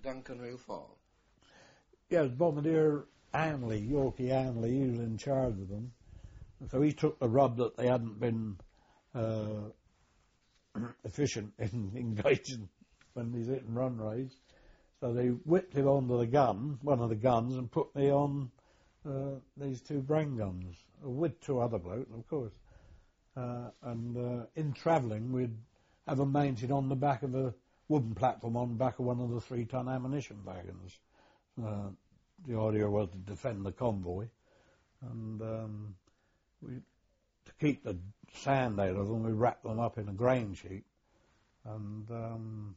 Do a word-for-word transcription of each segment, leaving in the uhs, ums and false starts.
Duncanville Farm? Yeah, it was Bombardier Anley, Yorkie Anley, he was in charge of them. So he took the rub that they hadn't been uh, efficient in engaging when these hit and run raids. So they whipped him onto the gun, one of the guns, and put me on uh, these two Bren guns, with two other blokes, of course. Uh, and uh, in travelling, we'd have them mounted on the back of a wooden platform on the back of one of the three-ton ammunition wagons. Uh, the idea was to defend the convoy. And um, we, to keep the sand out of them, we wrapped them up in a grain sheet. And um,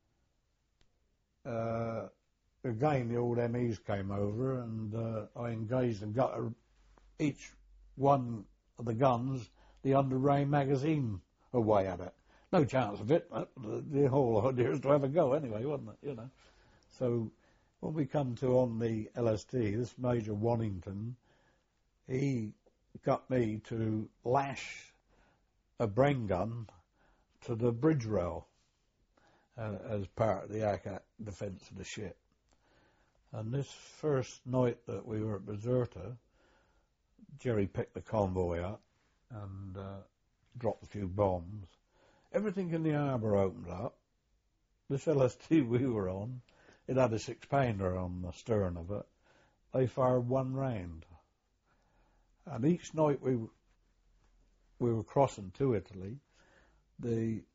uh, again, the old M Es came over, and uh, I engaged and got a, each one of the guns the under-range magazine away at it. No chance of it. But the, the whole idea is to have a go anyway, wasn't it? You know. So when we come to on the L S T, this Major Wannington, he got me to lash a Bren gun to the bridge rail uh, as part of the A C A T defence of the ship. And this first night that we were at Bizerta, Jerry picked the convoy up and uh, dropped a few bombs. Everything in the harbour opened up. This L S T we were on, it had a six-pounder on the stern of it. They fired one round. And each night we we were crossing to Italy, the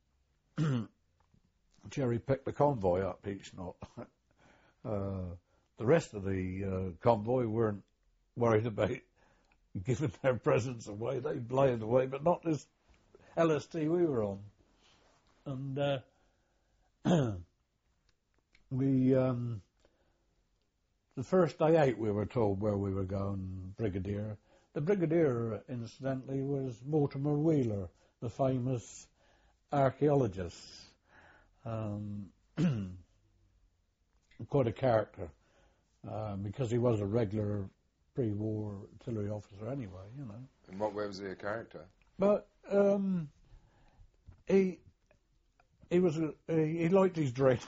Jerry picked the convoy up each night. uh, the rest of the uh, convoy weren't worried about giving their presents away. They bladed away, but not this L S T we were on. And uh, we, um, the first day out we were told where we were going, Brigadier. The Brigadier, incidentally, was Mortimer Wheeler, the famous archaeologist. Um, quite a character, uh, because he was a regular pre-war artillery officer anyway, you know. In what way was he a character? But um, he he was a, he, he liked his drink,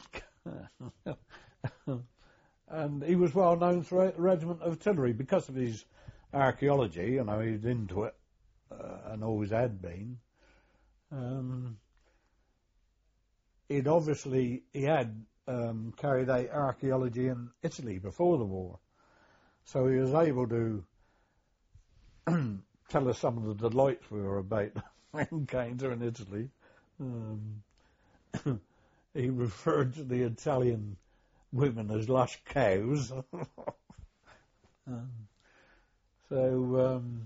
and he was well known throughout the regiment of artillery because of his archaeology. You know, he was into it uh, and always had been. Um, he'd obviously he had um, carried out archaeology in Italy before the war, so he was able to tell us some of the delights we were about encounter in Italy. Um, he referred to the Italian women as lush cows. um, so, um,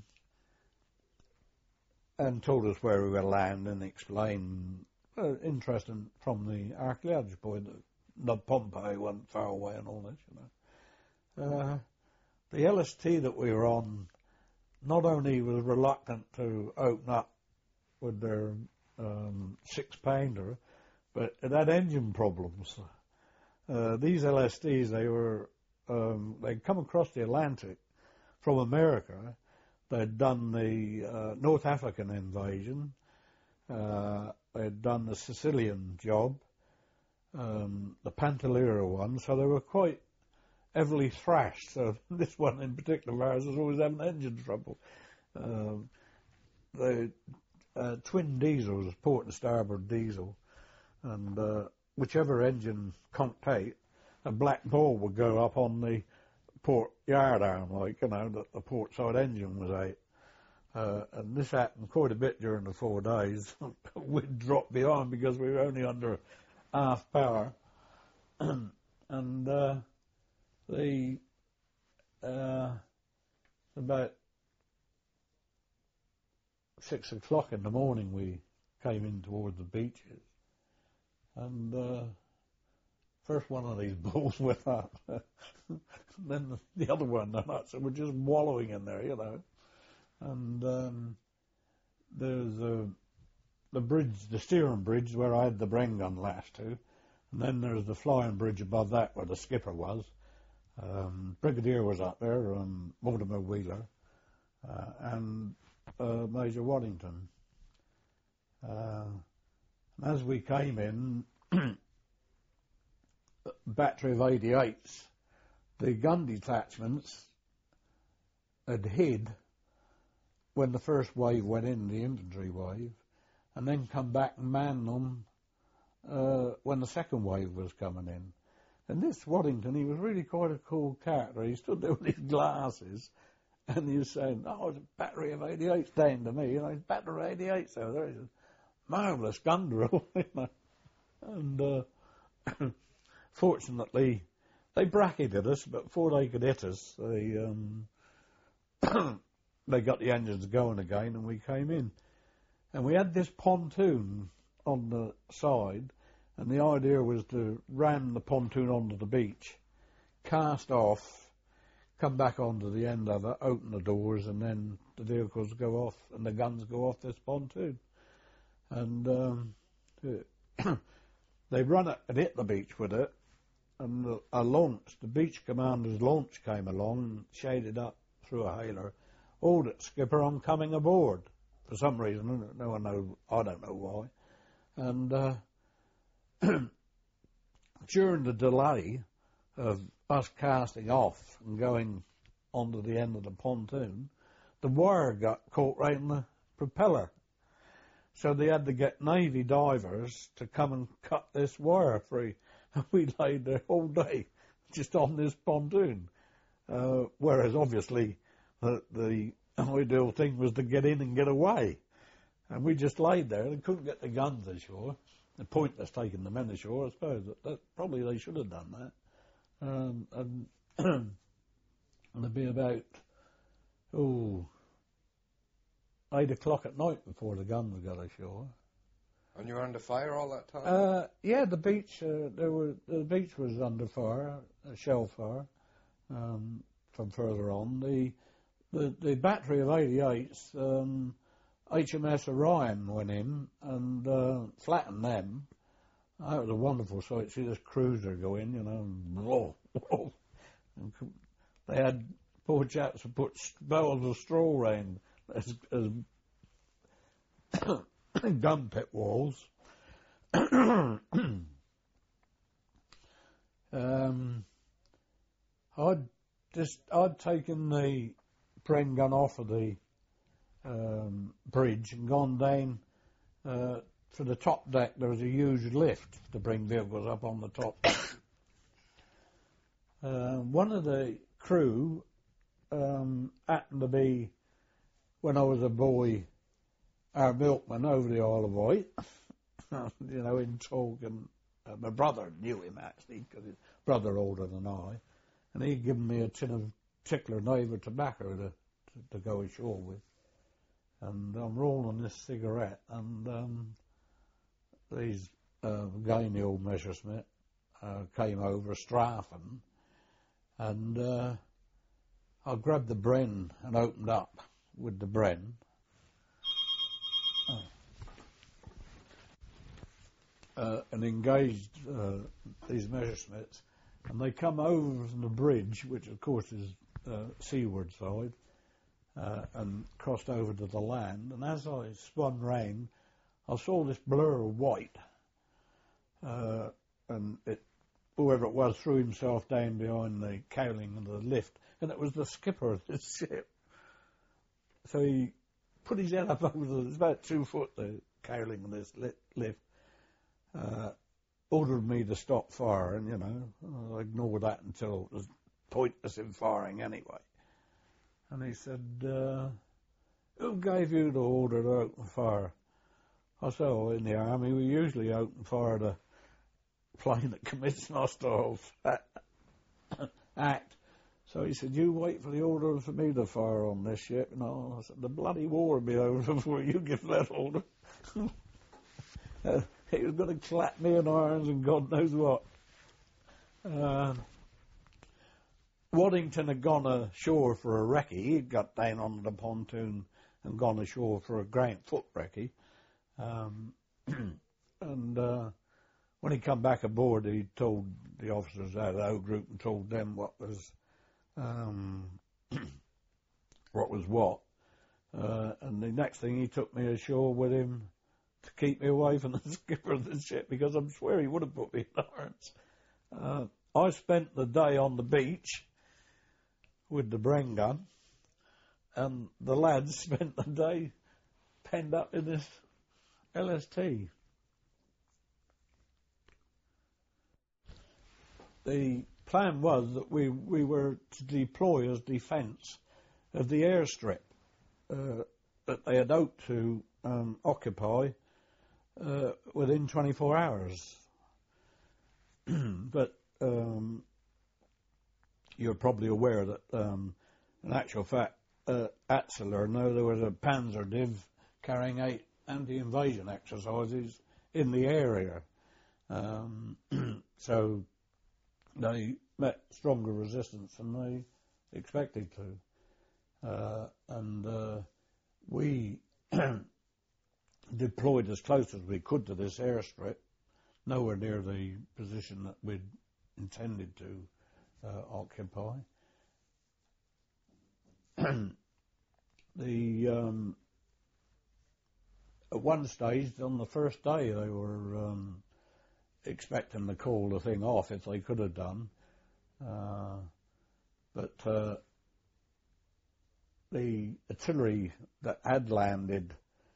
and told us where we were land and explained, uh, interesting from the archaeology point, that the Pompeii wasn't far away and all this, you know. Uh, the L S T that we were on not only was reluctant to open up with their um, six-pounder, but it had engine problems. Uh, these L S Ts, they were, um, they'd come across the Atlantic from America. They'd done the uh, North African invasion. Uh, they'd done the Sicilian job, um, the Pantelleria one, so they were quite heavily thrashed. So this one in particular, ours, was always having engine trouble. Uh, the uh, twin diesels, port and starboard diesel, and uh, whichever engine conked out, a black ball would go up on the port yard arm, like, you know, that the port side engine was out. Uh, and this happened quite a bit during the four days. We'd drop behind because we were only under half power. and uh, the uh, about six o'clock in the morning we came in towards the beaches, and uh, first one of these balls went up, then the, the other one went up, so we're just wallowing in there, you know. And um, there's a, the bridge, the steering bridge where I had the Bren gun lashed to, and then there's the flying bridge above that where the skipper was. Um, Brigadier was up there, um, Mortimer Wheeler, uh, and uh, Major Waddington. Uh, and as we came in, battery of eighty-eights, the gun detachments had hid when the first wave went in, the infantry wave, and then come back and man them uh, when the second wave was coming in. And this Waddington, he was really quite a cool character. He stood there with his glasses, and he was saying, "Oh, it's a battery of eighty-eights down to me. You know, it's a battery of eighty-eights over there." He said, "Marvellous gun drill." You know. And uh, fortunately, they bracketed us, but before they could hit us, they um, they got the engines going again, and we came in. And we had this pontoon on the side, and the idea was to ram the pontoon onto the beach, cast off, come back onto the end of it, open the doors, and then the vehicles go off and the guns go off this pontoon. And um, they run it and hit the beach with it, and a launch, the beach commander's launch came along and shaded up through a hailer. "Hold it, skipper, I'm coming aboard." For some reason, no one knows, I don't know why. And uh, during the delay of us casting off and going onto the end of the pontoon, the wire got caught right in the propeller. So they had to get Navy divers to come and cut this wire free. And we laid there all day just on this pontoon. Uh, whereas obviously the, the ideal thing was to get in and get away. And we just laid there and couldn't get the guns ashore. The pointless taking the men ashore, I suppose. That, that, probably they should have done that. Um, and, and it'd be about, oh, eight o'clock at night before the guns got ashore. And you were under fire all that time? Uh, yeah, the beach, uh, there were, the beach was under fire, uh, shell fire, um, from further on. The, the, the battery of eighty-eights, um, H M S Orion went in and uh, flattened them. That was a wonderful sight. See this cruiser go in, you know, and whoa, whoa. And they had poor chaps who put bales of straw around as, as gun pit walls. um, I'd just I'd taken the Bren gun off of the um, bridge and gone down uh, to the top deck. There was a huge lift to bring vehicles up on the top. uh, one of the crew um, happened to be, when I was a boy, our milkman over the Isle of Wight, you know, in talk, and uh, my brother knew him actually, because his brother older than I, and he'd given me a tin of Tickler Neighbour tobacco to, to, to go ashore with. And I'm rolling this cigarette, and um, these uh, guy in the old Messerschmitt uh, came over, strafing, and uh, I grabbed the Bren and opened up with the Bren. Oh. Uh, and engaged uh, these Messerschmitts, and they come over from the bridge, which of course is uh, seaward side, uh, and crossed over to the land. And as I spun round, I saw this blur of white, uh, and it, whoever it was threw himself down behind the cowling of the lift, and it was the skipper of this ship. So he put his head up over the, it's about two foot, the cowling of this lit, lift, uh, ordered me to stop fire, and, you know, I ignored that until it was pointless in firing anyway. And he said, uh, who gave you the order to open fire? I said, oh, in the army we usually open fire at a plane that commits an hostile act. So he said, you wait for the order for me to fire on this ship. And I said, the bloody war will be over before you give that order. uh, he was going to clap me in irons and God knows what. Uh, Waddington had gone ashore for a recce. He'd got down on the pontoon and gone ashore for a Grant foot recce. Um, and uh, when he come back aboard, he told the officers out of the O group and told them what was um, what was what. Uh, and the next thing, he took me ashore with him to keep me away from the skipper of the ship, because I'm sure he would have put me in irons. Uh, I spent the day on the beach with the Bren gun, and the lads spent the day penned up in this L S T. The plan was that we, we were to deploy as defence of the airstrip uh, that they had hoped to um, occupy uh, within twenty-four hours. But um, you're probably aware that, um, in actual fact, uh, at Salerno there was a Panzer Div carrying eight anti-invasion exercises in the area. Um, so they met stronger resistance than they expected to. Uh, and uh, we deployed as close as we could to this airstrip, nowhere near the position that we'd intended to uh, occupy. the um, At one stage, on the first day, they were um, expecting to call the thing off if they could have done. Uh, but uh, the artillery that had landed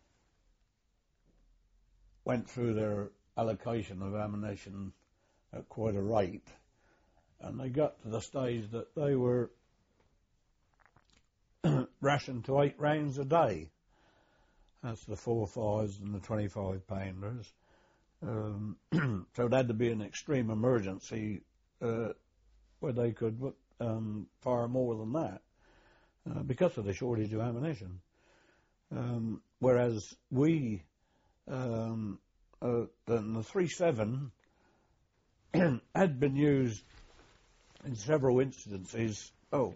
went through their allocation of ammunition at quite a rate, and they got to the stage that they were rationed to eight rounds a day. That's the four fives and the twenty-five pounders. Um, so it had to be an extreme emergency uh, where they could um, fire more than that uh, because of the shortage of ammunition. Um, whereas we, um, uh, the, the three seven had been used in several instances, oh,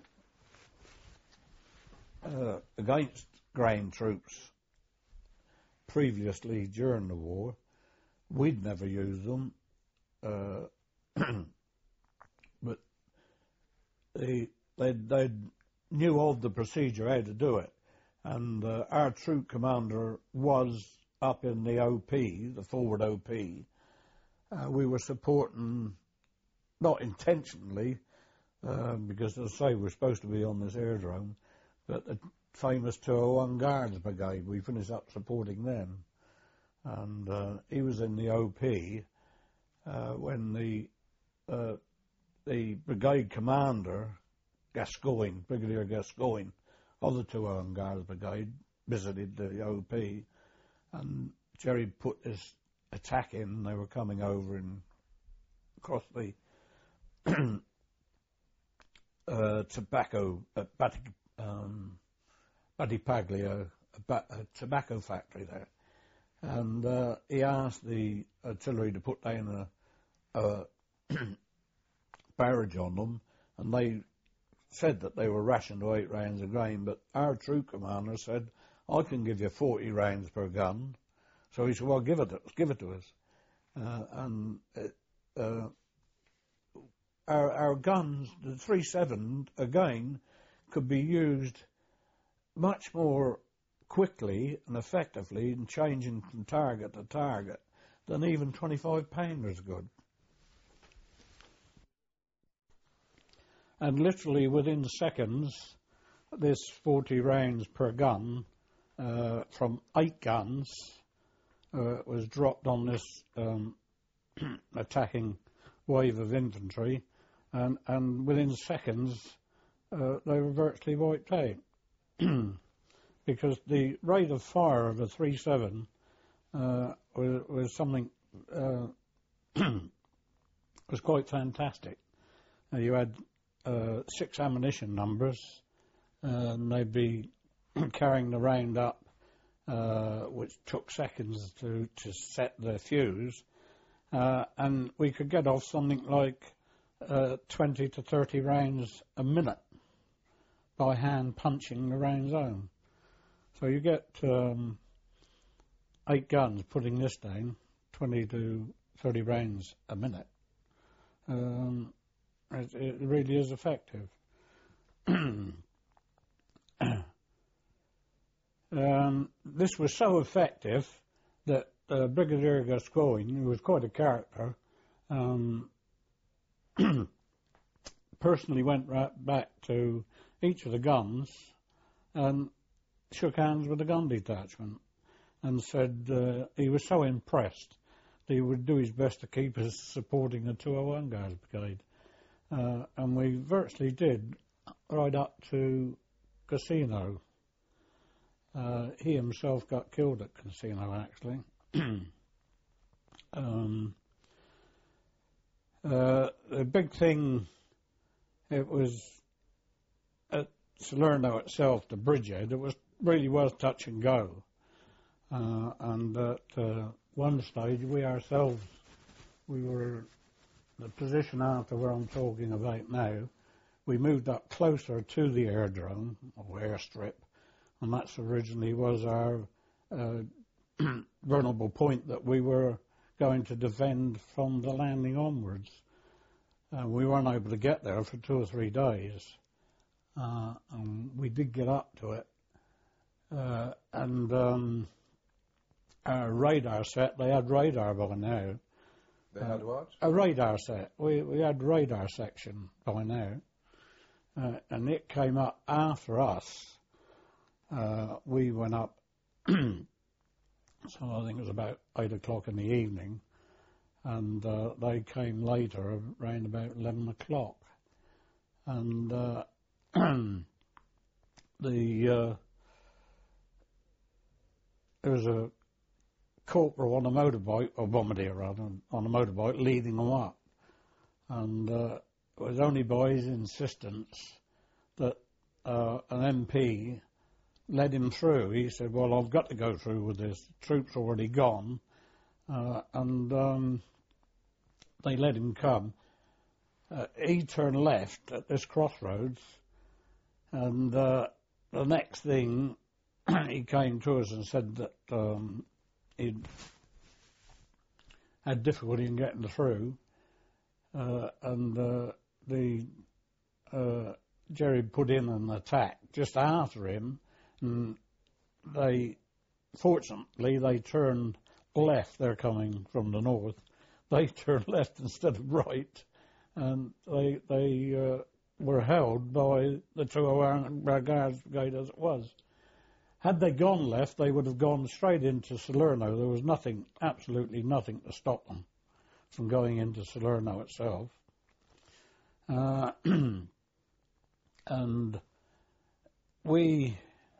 uh, against grain troops previously during the war. We'd never used them, uh, but they, they they knew of the procedure, how to do it, and uh, our troop commander was up in the O P, the forward O P. Uh, we were supporting, not intentionally, uh, because as I say, we're supposed to be on this aerodrome, but the famous two oh one Guards Brigade, we finished up supporting them. And uh, he was in the O P uh, when the uh, the brigade commander, Gascoigne, Brigadier Gascoigne, of the two oh one Guards Brigade, visited the O P, and Jerry put this attack in. They were coming over and across the uh, tobacco, uh, Bat- um, Battipaglia, a, ba- a tobacco factory there. And uh, he asked the artillery to put down a, a barrage on them, and they said that they were rationed to eight rounds of grain, but our troop commander said, I can give you forty rounds per gun. So he said, well, give it to us, give it to us. Uh, and uh, our, our guns, the three seven, again, could be used much more quickly and effectively in changing from target to target than even twenty-five pounders could. And literally within seconds, this forty rounds per gun uh, from eight guns uh, was dropped on this um, attacking wave of infantry, and, and within seconds uh, they were virtually wiped out. Because the rate of fire of a three seven uh, was, was something uh, was quite fantastic. Uh, you had uh, six ammunition numbers, uh, and they'd be carrying the round up, uh, which took seconds to, to set the fuse, uh, and we could get off something like uh, twenty to thirty rounds a minute by hand punching the round zone. So you get um, eight guns putting this down, twenty to thirty rounds a minute. Um, it, it really is effective. um, this was so effective that uh, Brigadier Gascoigne, who was quite a character, um, personally went right back to each of the guns and shook hands with the gun detachment and said uh, he was so impressed that he would do his best to keep us supporting the two oh one Guards Brigade. Uh, and we virtually did right up to Casino. Uh, he himself got killed at Casino, actually. um, uh, the big thing, it was at Salerno itself, the bridgehead, it was really was touch and go. Uh, and at uh, one stage, we ourselves, we were the position after where I'm talking about now, we moved up closer to the airdrome, or airstrip, and that's originally was our uh, vulnerable point that we were going to defend from the landing onwards. Uh, we weren't able to get there for two or three days, uh, and we did get up to it. Uh, and um, our radar set, they had radar by now. They had what? A radar set. We we had radar section by now, uh, and it came up after us. Uh, we went up, so I think it was about eight o'clock in the evening, and uh, they came later, around about eleven o'clock, and uh, the uh, there was a corporal on a motorbike, or bombardier rather, on a motorbike leading them up. And uh, it was only by his insistence that uh, an M P led him through. He said, well, I've got to go through with this. The troop's already gone. Uh, and um, they let him come. Uh, he turned left at this crossroads. And uh, the next thing, he came to us and said that um, he'd had difficulty in getting through, uh, and uh, the uh, Jerry put in an attack just after him, and they, fortunately, they turned left. They're coming from the north. They turned left instead of right, and they they uh, were held by the two oh one Guards Brigade as it was. Had they gone left, they would have gone straight into Salerno. There was nothing, absolutely nothing to stop them from going into Salerno itself. Uh, and we,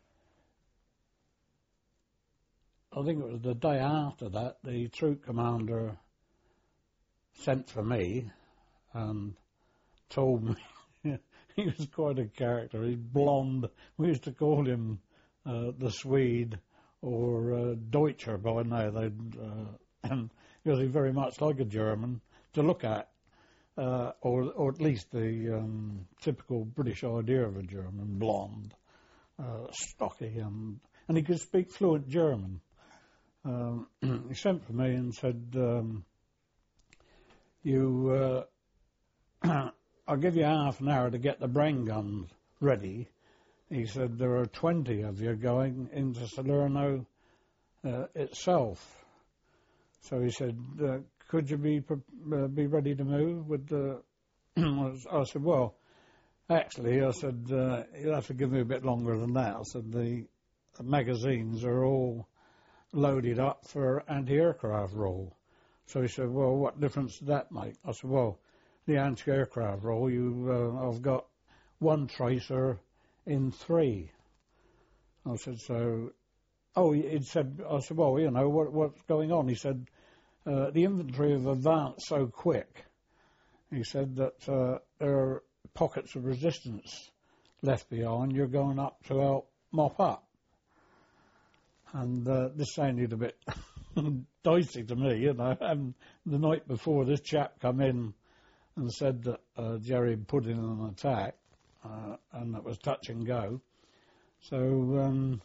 I think it was the day after that, the troop commander sent for me and told me, he was quite a character, he's blonde, we used to call him Uh, the Swede, or uh, Deutscher by now, they'd, uh, and because he's very much like a German to look at, uh, or or at least the um, typical British idea of a German, blonde, uh, stocky, and and he could speak fluent German. Um, he sent for me and said, um, "You, uh, I'll give you half an hour to get the brain guns ready." He said, there are twenty of you going into Salerno uh, itself. So he said, uh, could you be uh, be ready to move with the... I said, well, actually, I said, uh, you'll have to give me a bit longer than that. I said, the magazines are all loaded up for anti-aircraft roll. So he said, well, what difference does that make? I said, well, the anti-aircraft roll, you, uh, I've got one tracer in three. I said, so, oh, he said, I said, well, you know, what, what's going on? He said, uh, the infantry have advanced so quick. He said that uh, there are pockets of resistance left behind. You're going up to help mop up. And uh, this sounded a bit dicey to me, you know. And the night before, this chap come in and said that uh, Jerry had put in an attack. Uh, and that was touch and go. So um,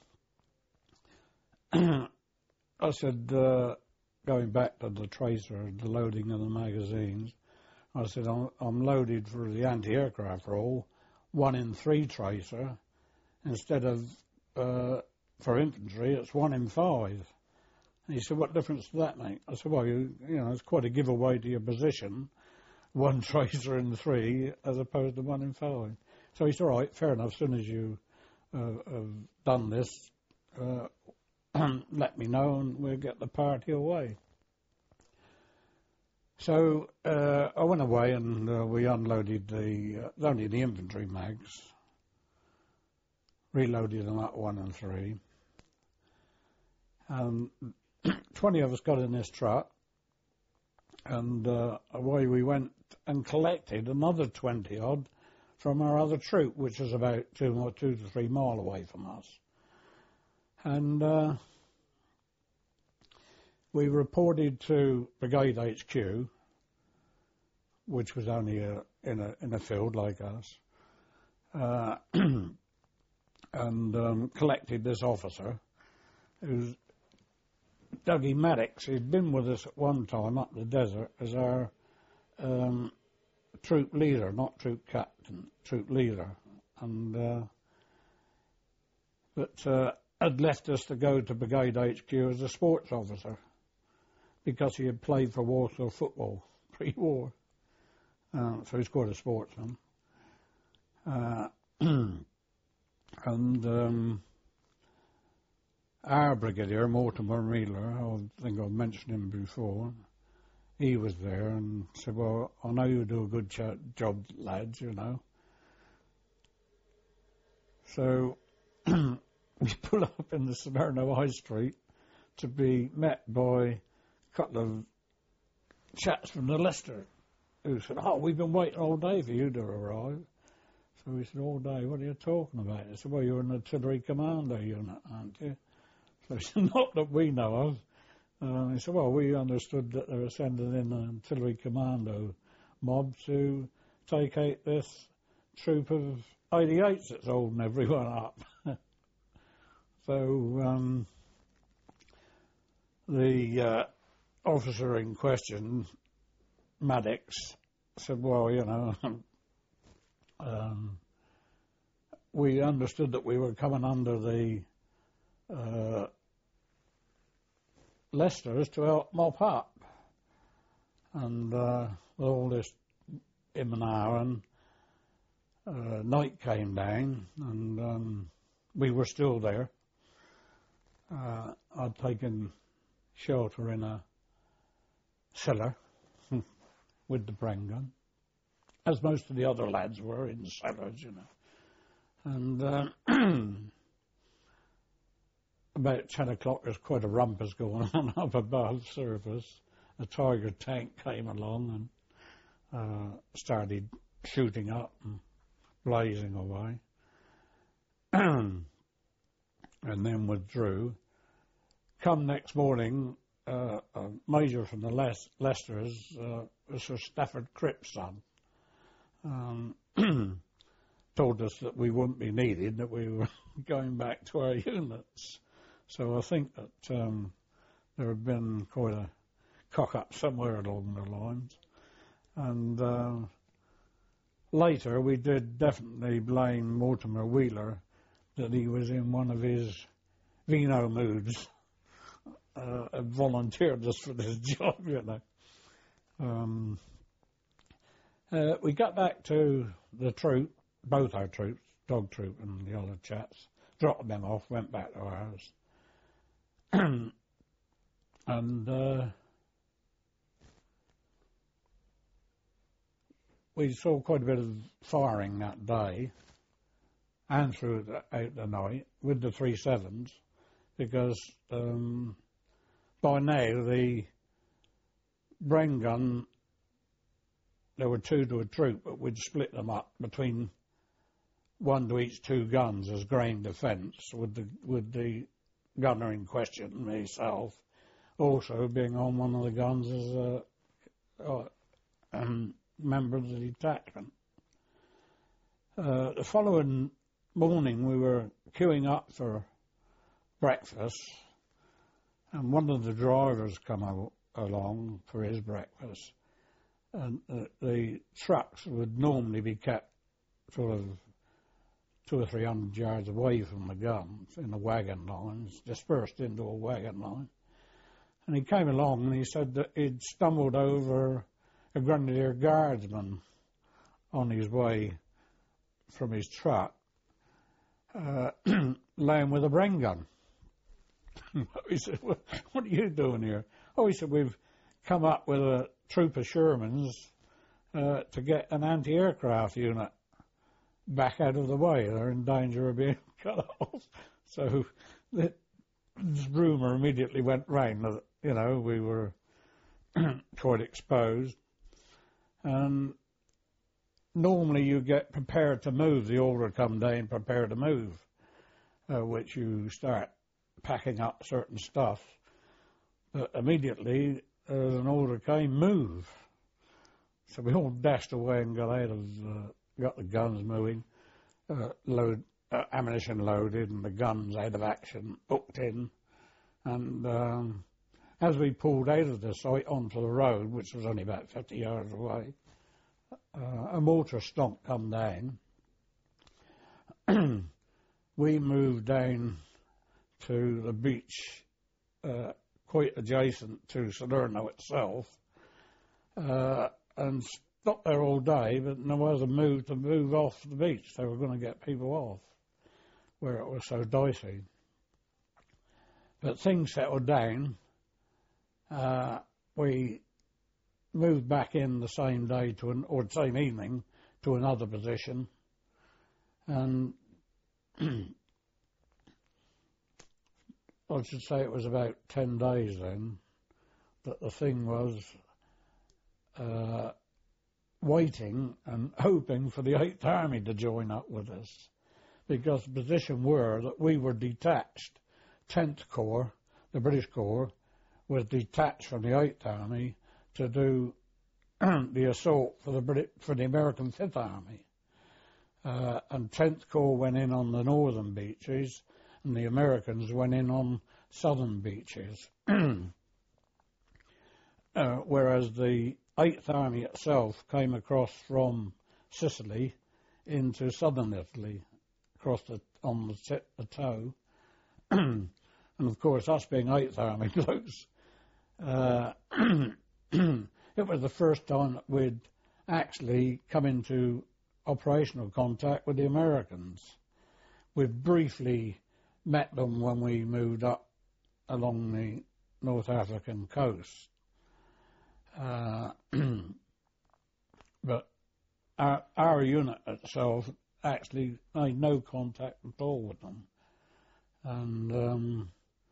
I said, uh, going back to the tracer, the loading of the magazines, I said, I'm, I'm loaded for the anti-aircraft roll, one in three tracer, instead of, uh, for infantry, it's one in five. And he said, what difference does that make? I said, well, you, you know, it's quite a giveaway to your position. one tracer in three as opposed to one in five. So he said, all right, fair enough, as soon as you uh, have done this, uh, let me know and we'll get the party away. So uh, I went away and uh, we unloaded the, uh, only the infantry mags, reloaded them at one and three. Um, twenty of us got in this truck, and uh, away we went and collected another twenty odd from our other troop, which was about two or two to three mile away from us. And uh, we reported to Brigade H Q, which was only a, in a in a field like us, uh, and um, collected this officer, who's Dougie Maddox. He'd been with us at one time up the desert as our um, troop leader, not troop captain, troop leader, and uh, but uh, had left us to go to Brigade H Q as a sports officer because he had played for Warsaw football pre-war, uh, so he's quite a sportsman. Uh, and um, our brigadier, Mortimer Wheeler, I think I've mentioned him before, he was there and said, well, I know you do a good ch- job, lads, you know. So we pull up in the Smyrna High Street to be met by a couple of chaps from the Leicester who said, oh, we've been waiting all day for you to arrive. So we said, all day, what are you talking about? They said, well, you're an artillery commando unit, aren't you? So he said, not that we know of. Uh, he said, well, we understood that they were sending in an artillery commando mob to take out this troop of eighty-eights that's holding everyone up. So um, the uh, officer in question, Maddox, said, well, you know, um, we understood that we were coming under the uh, Leicester's to help mop up. And uh, with all this in an hour, and uh, night came down, and um, we were still there. Uh, I'd taken shelter in a cellar with the Bren gun, as most of the other lads were in cellars, you know. And uh, about ten o'clock, there's quite a rumpus going on up above surface. A Tiger tank came along and uh, started shooting up and blazing away. And then withdrew. Come next morning, uh, a major from the Le- Leicesters, uh, was Sir Stafford Cripp's son, um, told us that we wouldn't be needed, that we were going back to our units. So I think that um, there had been quite a cock-up somewhere along the lines. And uh, later we did definitely blame Mortimer Wheeler that he was in one of his vino moods, uh, and volunteered us for this job, you know. Um, uh, we got back to the troop, both our troops, dog troop and the other chaps, dropped them off, went back to our house. And uh, we saw quite a bit of firing that day and throughout the night with the three sevens, because um, by now the Bren gun, there were two to a troop, but we'd split them up between one to each two guns as grain defence, with the with the gunner in question, myself, also being on one of the guns as a uh, um, member of the detachment. Uh, the following morning we were queuing up for breakfast, and one of the drivers come out, along for his breakfast, and uh, the trucks would normally be kept sort of two or three hundred yards away from the guns in the wagon lines, dispersed into a wagon line. And he came along and he said that he'd stumbled over a Grenadier Guardsman on his way from his truck, uh, laying with a Bren gun. He said, what, what are you doing here? Oh, he said, we've come up with a troop of Shermans uh, to get an anti-aircraft unit back out of the way. They're in danger of being cut off. So the, this rumour immediately went round that, you know, we were quite exposed. And normally you get prepared to move. The order come down, prepare to move, uh, which you start packing up certain stuff. But immediately uh, an order came, move. So we all dashed away and got out of, uh, got the guns moving, uh, load, uh, ammunition loaded and the guns out of action, hooked in. And um, as we pulled out of the site onto the road, which was only about fifty yards away, uh, a mortar stomp come down. We moved down to the beach uh, quite adjacent to Salerno itself, uh, and stopped there all day, but there was a move to move off the beach. They were going to get people off where it was so dicey. But things settled down. Uh, we moved back in the same day to an, or the same evening to another position, and I should say it was about ten days then that the thing was uh, waiting and hoping for the Eighth Army to join up with us, because the position were that we were detached. Tenth Corps, the British Corps, was detached from the Eighth Army to do the assault for the Brit- for the American Fifth Army. Uh, and Tenth Corps went in on the northern beaches, and the Americans went in on southern beaches. uh, whereas the Eighth Army itself came across from Sicily into southern Italy, across the, on the, tip, the toe. And of course, us being Eighth Army blokes, uh, it was the first time that we'd actually come into operational contact with the Americans. We briefly met them when we moved up along the North African coast. Uh, but our, our unit itself actually made no contact at all with them. And um,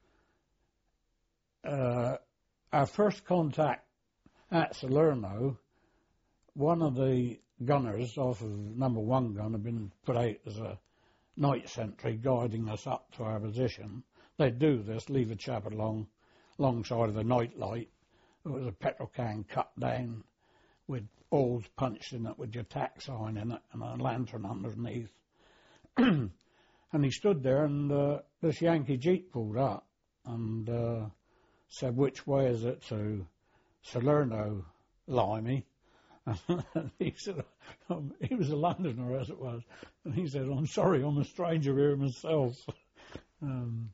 uh, our first contact at Salerno, one of the gunners off of number one gun had been put out as a night sentry guiding us up to our position. They'd do this, leave a chap along alongside of the night light. It was a petrol can cut down with balls punched in it with your tack sign in it and a lantern underneath. And he stood there, and uh, this Yankee Jeep pulled up and uh, said, which way is it to Salerno, Limey? And he said, um, he was a Londoner as it was, and he said, I'm sorry, I'm a stranger here myself. um,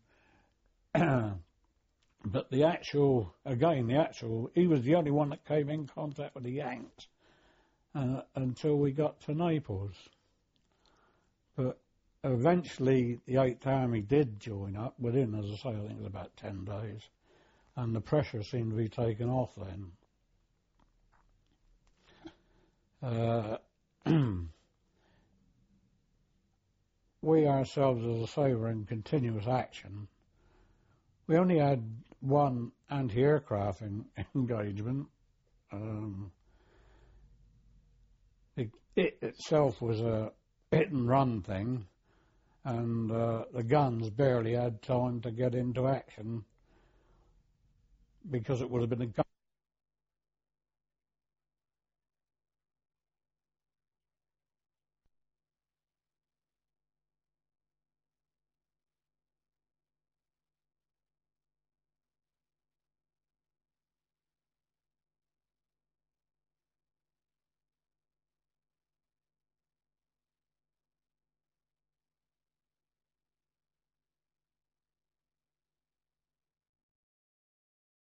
but the actual, again, the actual, he was the only one that came in contact with the Yanks uh, until we got to Naples. But eventually the Eighth Army did join up within, as I say, I think it was about ten days, and the pressure seemed to be taken off then. Uh, we ourselves, as I say, were in continuous action. We only had one anti-aircraft in, engagement. Um, it, it itself was a hit-and-run thing, and uh, the guns barely had time to get into action because it would have been a gun